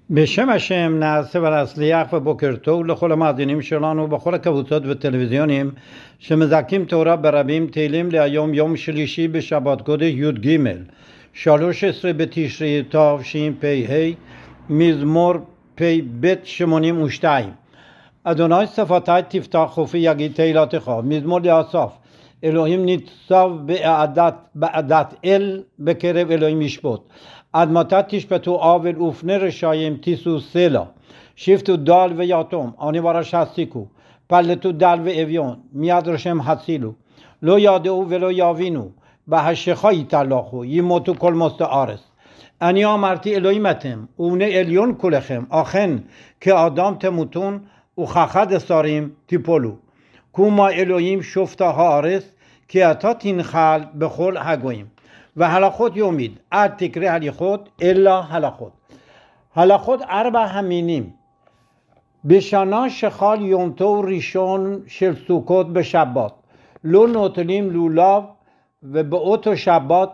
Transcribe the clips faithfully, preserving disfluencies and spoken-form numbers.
בשם השם נעשה ונצליח ובוקר טוב לכל המאזינים שלנו בכל הקבוצות וטלוויזיונים שמזכים תורה ברבים. תהילים להיום יום שלישי בשבת קודש י"ג שלוש עשרה בתשרי תשפ"ה, מזמור פ"ב שמונים ושתיים. אדוני שפתי תפתח חופי יגיד תהילתך. מזמור לאסף. אלוהים ניצב בעדת, בעדת אל בקרב אלוהים ישפוט. עד מתי תשפטו עוול ופני רשעים תישאו סלה. שפטו דל ויתום אני ורש הסיקו. פלטו דל ואביון מיד ראשם הצילו. לא ידעו ולא יבינו בהשכה יתהלכו ימותו כל מוסד הארץ. אני אמרתי אלוהים אתם ובני עליון כולכם, אכן כאדם תמותון וכאחד השרים תיפולו. קומה אלוהים שופט הארץ כי אתה תנחל בכל הגויים. והלכות יומית, אל תקרא הליכות אלא הלכות. הלכות ארבע המינים. בשנה שחל יום טוב ראשון של סוכות בשבת, לא נוטלים לולב, ובאותו שבת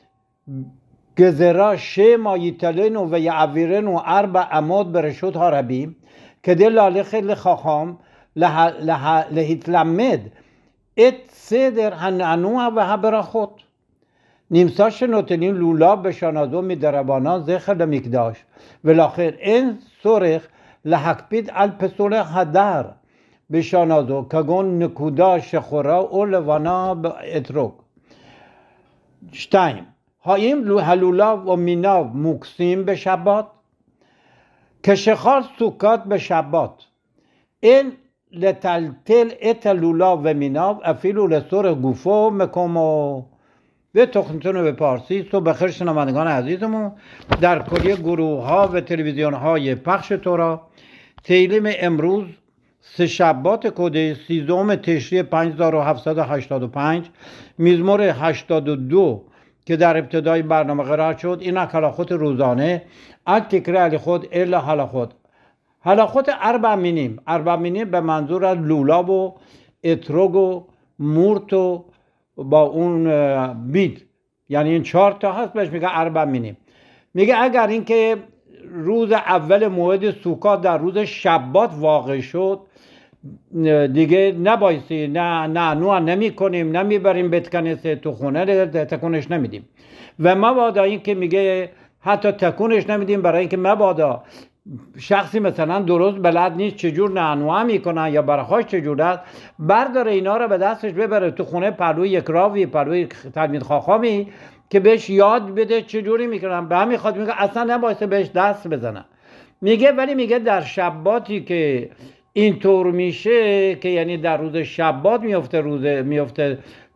גזרה שמא יתלנו ויעבירנו ארבע אמות ברשות הרבים, כדי ללכת לחכם לה, לה, להתלמד את סדר הנענוע והברכות. נמצא שנוטלים לולב בשנה זו מדרבנן זכר למקדש, ולכן אין צורך להקפיד על פסולי הדר בשנה זו, כגון נקודה שחורה או לבנה באתרוג. שתיים. האם הלולב או מיניו מוקסים בשבת? כשחל סוכות בשבת אין לטלטל את הלולב ומיניו אפילו לצורך גופו מקומו. به تخنتون به پارسی صبح بخیر شنوندگان عزیزمون در کلیه گروه ها و تلویزیون های پخش تورا. تیلیم امروز سه شبات کده سیزدهم تشری پنج هزار و هفتصد و هشتاد و پنج، مزمور هشتاد و دو که در ابتدای برنامه قرار شد. این هلاخوت روزانه از تکرار هلاخوت الا هلاخوت. هلاخوت اربع مینیم. اربع مینیم به منظور از لولاب و اتروگ و مورت و با اون بید، یعنی این چهار تا هست، بهش میگه اربع مینیم. میگه اگر اینکه روز اول موعد سوکات در روز شبات واقع شد دیگه نبایستی، نه نه نوع نمی کنیم، نمیبریم بیت کنیسه، تو خونه تکونش نمیدیم. و مبادا اینکه میگه حتی تکونش نمیدیم برای اینکه مبادا شخصی مثلا درست بلد نیست چجور نعنوع میکنن یا برخاش چجور است، برداره اینا رو به دستش ببره تو خونه پلوی یک راوی، پلوی تلمید خاخامی که بهش یاد بده چجوری میکنن. به همین خاطر میگه اصلا نبایسته بهش دست بزنن. میگه ولی میگه در شباتی که اینطور میشه که یعنی در روز شبات میفته، روز میفته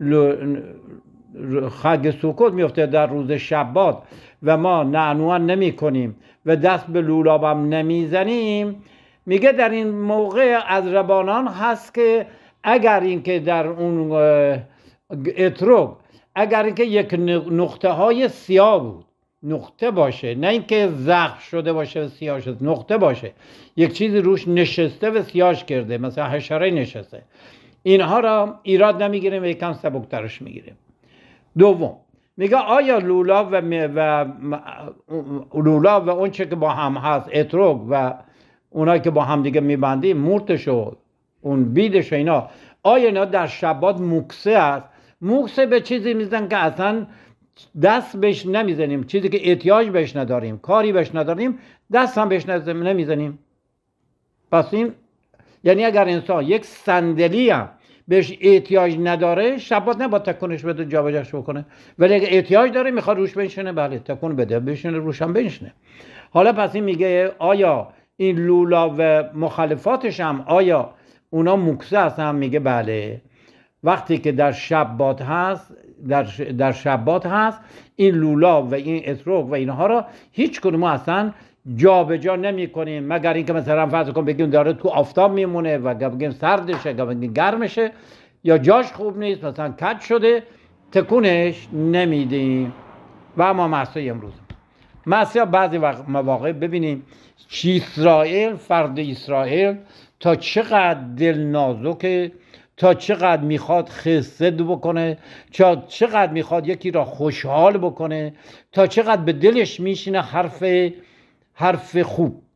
خگ سوکوت میفته در روز شبات و ما نعنوع نمی کنیم و دست به لولابم نمیزنیم، میگه در این موقع از ربانان هست که اگر اینکه در اون اتروگ اگر اینکه یک نقطه های سیاه بود، نقطه باشه، نه اینکه زخم شده باشه و سیاه شده، نقطه باشه، یک چیزی روش نشسته و سیاهش کرده، مثلا حشره نشسته، اینها را ایراد نمیگیریم و یکم سبکترش میگیریم. دوم میگه آیا لولاب و, و لولاب و اون چه که با هم هست، اتروگ و اونایی که با هم دیگه میبندیم، مورتش و اون بیدش و اینا، آیا اینا در شبات مکسه است؟ مکسه به چیزی میزن که اصلا دست بهش نمیزنیم، چیزی که احتیاج بهش نداریم، کاری بهش نداریم، دست هم بهش نمیزنیم. پس این یعنی اگر انسان یک صندلی هم بهش احتیاج نداره، شبات نباید تکونش بده، جابجاش بکنه. ولی اگه احتیاج داره میخواد روش بنشینه، بله تکون بده، بشینه روش هم بنشینه. حالا پس این میگه آیا این لولا و مخالفاتش هم آیا اونا مکسه هستن؟ میگه بله. وقتی که در شبات هست، در در شبات هست، این لولا و این اتروگ و اینها را هیچ کدوم اصلا جابجا نمی کنیم، مگر اینکه مثلا فرض کن بگیم داره تو آفتاب میمونه و بگیم سردشه، بگیم گرمشه، یا جاش خوب نیست، مثلا کج شده، تکونش نمیدیم. و اما معصیه امروز، معصیه بعضی مواقع ببینیم اسرائیل، فرد اسرائیل تا چقدر دل نازکه، تا چقدر میخواد خسد بکنه، تا چقدر میخواد یکی را خوشحال بکنه، تا چقدر به دلش میشینه حرف حرف خوب،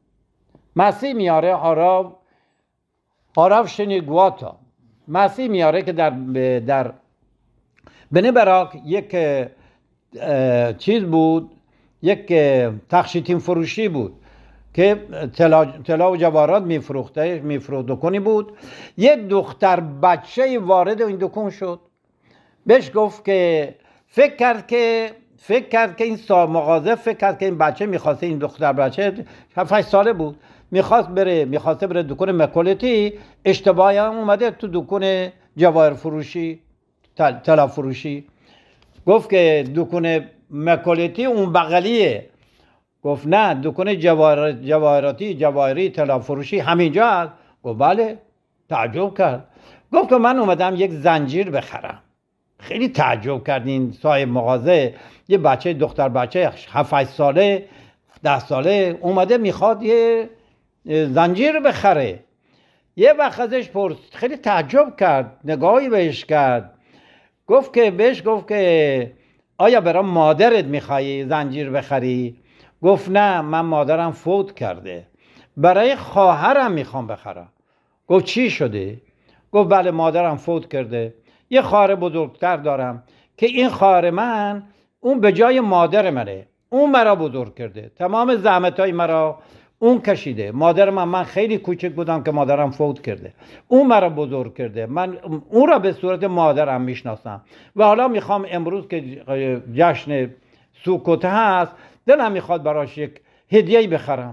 مسیح میاره هاراو هاراو شنیگواتا. مسیح میاره که در در بنی براک یک چیز بود، یک تخشیتین فروشی بود که طلا, طلا و جواهرات میفروخته میفروخت دکانی بود. یه دختر بچه وارد این دکان شد، بهش گفت که فکر کرد که فکر کرد که این صاحب مغازه فکر کرد که این بچه میخواسته، این دختر بچه هفت ساله بود، میخواست بره میخواسته بره دکان مکولتی، اشتباهی هم اومده تو دکان جواهر فروشی طلا فروشی. گفت که دکان مکولتی اون بغلیه. گفت نه، دکان جواهر جواهراتی جواهری طلا فروشی همینجا هست. گفت بله. تعجب کرد. گفت که من اومدم یک زنجیر بخرم. خیلی تعجب کرد این صاحب مغازه، یه بچه دختر بچه هفت ساله ده ساله اومده میخواد یه زنجیر بخره. یه وقت ازش پرسید، خیلی تعجب کرد، نگاهی بهش کرد، گفت که بهش گفت که آیا برای مادرت میخوای زنجیر بخری؟ گفت نه، من مادرم فوت کرده، برای خواهرم میخوام بخرم. گفت چی شده؟ گفت بله مادرم فوت کرده، یه خواهر بزرگتر دارم که این خواهر من اون به جای مادر منه، اون مرا بزرگ کرده، تمام زحمتای مرا اون کشیده. مادر من من خیلی کوچک بودم که مادرم فوت کرده، اون مرا بزرگ کرده، من اون را به صورت مادرم میشناسم و حالا میخوام امروز که جشن سوکوت هست دلم میخواد براش یک هدیه‌ای بخرم.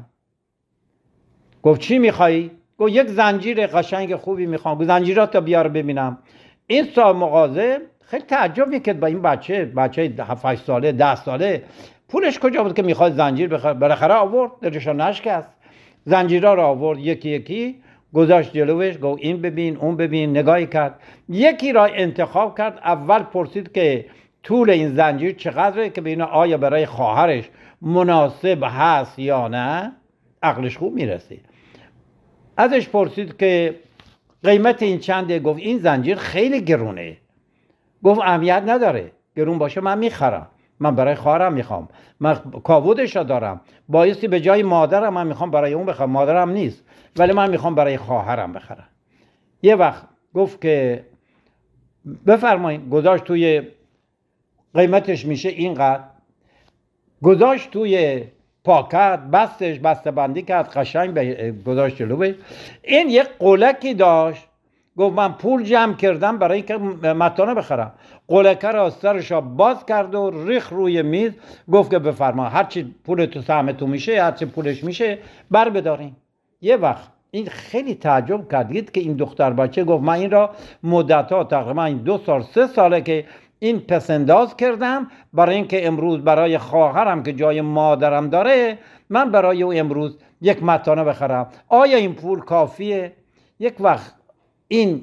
گفت چی میخوایی؟ گفت یک زنجیر قشنگ خوبی میخوام، زنجیرات رو بیار ببینم. این صاحب مغازه خیلی تعجب میکرد با این بچه بچه هفت ساله ده ساله، پولش کجا بود که میخواد زنجیر بخره؟ بالاخره آورد، دلش نشکست، زنجیرها رو آورد یکی یکی گذاشت جلوش، گفت این ببین اون ببین، نگاهی کرد، یکی را انتخاب کرد. اول پرسید که طول این زنجیر چقدره که ببینه آیا برای خواهرش مناسب هست یا نه، عقلش خوب میرسه. ازش پرسید که قیمت این چنده؟ گفت این زنجیر خیلی گرونه. گفت اهمیت نداره، گرون باشه من میخرم، من برای خواهرم میخوام، من کاودش را دارم، بایستی به جای مادرم من میخوام برای اون بخرم، مادرم نیست ولی من میخوام برای خواهرم بخرم. یه وقت گفت که بفرمایید، گذاشت توی قیمتش میشه اینقدر، گذاشت توی پاکت، بستش بسته بندی کرد قشنگ گذاشت جلوش. این یک قلکی داشت، گفت من پول جمع کردم برای اینکه متانه بخرم. قلکه را سرش باز کرد و ریخ روی میز، گفت که بفرما هرچی پول تو سهم تو میشه، هرچی پولش میشه بر بدارین. یه وقت این خیلی تعجب کردید که این دختر بچه گفت من این را مدتها تقریبا این دو سال سه ساله که این پسنداز کردم برای اینکه امروز برای خواهرم که جای مادرم داره من برای او امروز یک متانه بخرم، آیا این پول کافیه؟ یک وقت این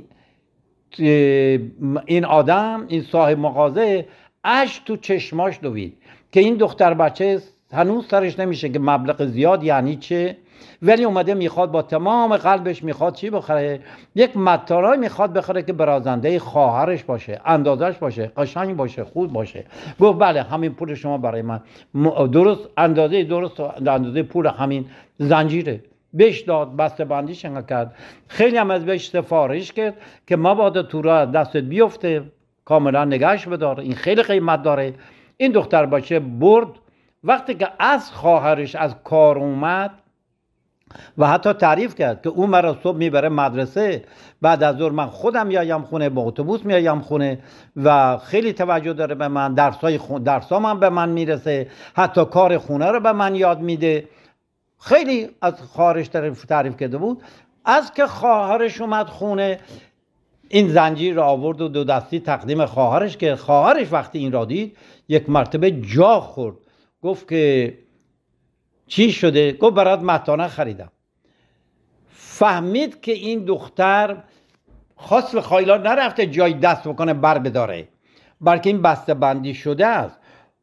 این آدم، این صاحب مغازه، اشک تو چشماش دوید که این دختر بچه هنوز سرش نمیشه که مبلغ زیاد یعنی چه، ولی اومده میخواد با تمام قلبش میخواد چی بخره؟ یک متانه میخواد بخره که برازنده خواهرش باشه، اندازش باشه، قشنگ باشه، خوب باشه. گفت بله همین پول شما برای من، درست اندازه درست اندازه پول همین زنجیره. بهش داد، بسته بندیش کرد، خیلی هم از بهش سفارش کرد که مبادا تو را دستت بیفته، کاملا نگهش بدار، این خیلی قیمت داره. این دختر بچه برد. وقتی که از خواهرش از کار اومد و حتی تعریف کرد که او مرا صبح میبره مدرسه، بعد از ظهر من خودم میایم خونه، با اتوبوس میایم خونه و خیلی توجه داره به من، درسای خون درسام هم به من میرسه، حتی کار خونه رو به من یاد میده. خیلی از خواهرش تعریف کرده بود. از که خواهرش اومد خونه، این زنجیر را آورد و دو دستی تقدیم خواهرش که خواهرش وقتی این را دید یک مرتبه جا خورد. گفت که چی شده؟ گفت برات متانه خریدم. فهمید که این دختر خواست به خایلا نرفته جای دست بکنه بر بداره، بلکه این بسته بندی شده است.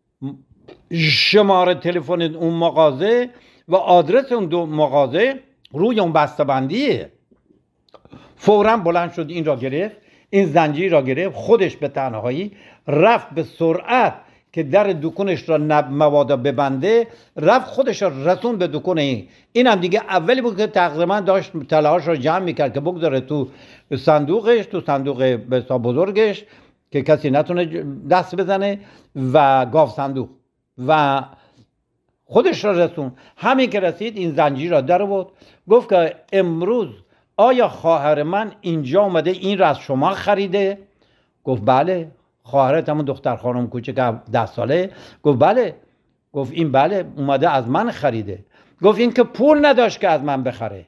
شماره تلفن اون مغازه و آدرس اون دو مغازه روی اون بسته بندیه. فوراً بلند شد، این را گرفت، این زنجیر را گرفت، خودش به تنهایی رفت به سرعت که در دکونش را موادا ببنده، رفت خودش را رسون به دکون این این هم دیگه اولی بود که تقریبا داشت طلاهاش را جمع میکرد که بگذاره تو صندوقش، تو صندوق بسا بزرگش که کسی نتونه دست بزنه، و گاو صندوق، و خودش را رسون. همین که رسید این زنجیر را در آورد، گفت که امروز آیا خواهر من اینجا اومده این را از شما خریده؟ گفت بله. خواهرت همون دختر خانم کوچک ده ساله؟ گفت بله. گفت این بله اومده از من خریده. گفت این که پول نداشت که از من بخره.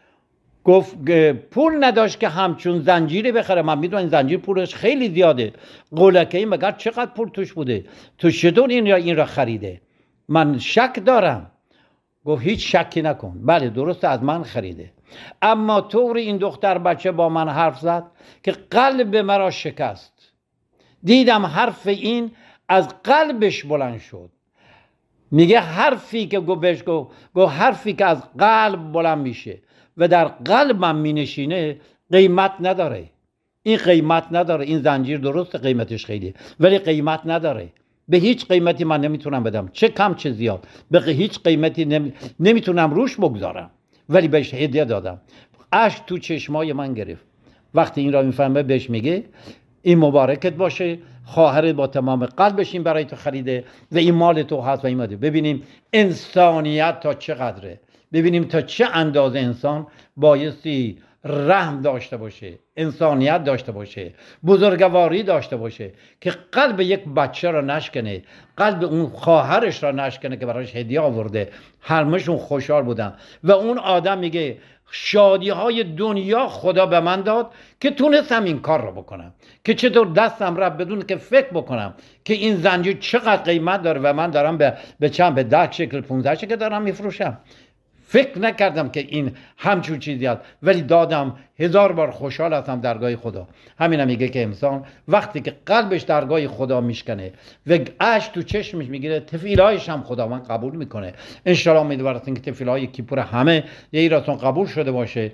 گفت پول نداشت که همچون زنجیری بخره. من میدونم این زنجیر پولش خیلی زیاده. قولکه این مگر چقدر پول توش بوده؟ تو چطور این را این را خریده؟ من شک دارم. گفت هیچ شکی نکن، بله درست از من خریده، اما طوری این دختر بچه با من حرف زد که قلب مرا شکست. دیدم حرف این از قلبش بلند شد. میگه حرفی که گو بهش گو گو حرفی که از قلب بلند میشه و در قلبم مینشینه قیمت نداره. این قیمت نداره. این زنجیر درست قیمتش خیلی، ولی قیمت نداره. به هیچ قیمتی من نمیتونم بدم، چه کم چه زیاد، به هیچ قیمتی نمی... نمیتونم روش بگذارم، ولی بهش هدیه دادم. اشک تو چشمای من گرفت. وقتی این را میفهمه بهش میگه این مبارکت باشه، خواهرت با تمام قلبش این برای تو خریده و این مال تو هست و این ماده. ببینیم انسانیت تا چقدره، ببینیم تا چه اندازه انسان بایستی رحم داشته باشه، انسانیت داشته باشه، بزرگواری داشته باشه که قلب یک بچه را نشکنه، قلب اون خواهرش را نشکنه که برایش هدیه آورده. همشون خوشحال بودن و اون آدم میگه شادی های دنیا خدا به من داد که تونستم این کار رو بکنم، که چطور دستم رفت بدون که فکر بکنم که این زنجیر چقدر قیمت داره و من دارم به به چند به ده شکل پونزده شکل دارم میفروشم. فکر نکردم که این همچون چیزی هست، ولی دادم. هزار بار خوشحال هستم درگاه خدا. همین هم میگه که انسان وقتی که قلبش درگاه خدا میشکنه و اشک تو چشمش میگیره، تفیلایش هم خدا من قبول میکنه. انشالله امیدوارم که تفیلای کیپور همه یه ایراتون قبول شده باشه.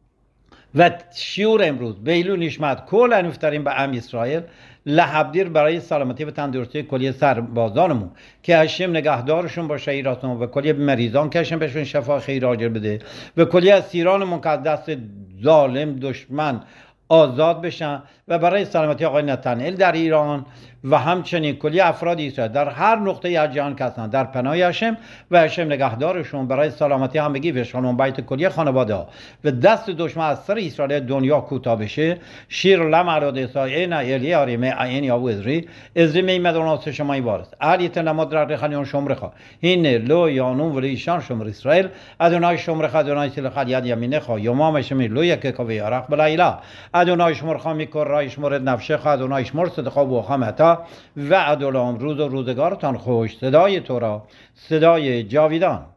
و شیور امروز بیلو نشمت کل انفترین به ام اسرائیل لحبدیر برای سلامتی و تندرستی کلیه سربازانمون که هشم نگهدارشون باشه ایراتون، و کلیه مریضان که هشم بهشون شفا خیر عاجل بده، و کلیه اسیرانمون که از دست ظالم دشمن آزاد بشن، و برای سلامتی آقای نتانیل در ایران و همچنین کلی افراد اسرائیل در هر نقطه از جهان که هستن در پناه هشم و هشم نگهدارشون برای سلامتی همگی و شانون بیت کلی خانواده ها و دست دشمن از سر اسرائیل دنیا کوتاه بشه. شیر لم اراد اسای نه الی آریم عین یا ازری ازری می مدوناس شما وارث علیت نماد را خلیون شمرخا این لو یانون ولی ایشان شمر اسرائیل ادونای شمرخا ادونای سل خلیاد یمینه خا یومام شمی لو یک کوی عرق بلایلا ادونای شمرخا میکر رای شمر نفشه خا ادونای شمر صدقا و خامتا و ادولام روز و روزگارتان خوش. صدای تو را، صدای جاویدان.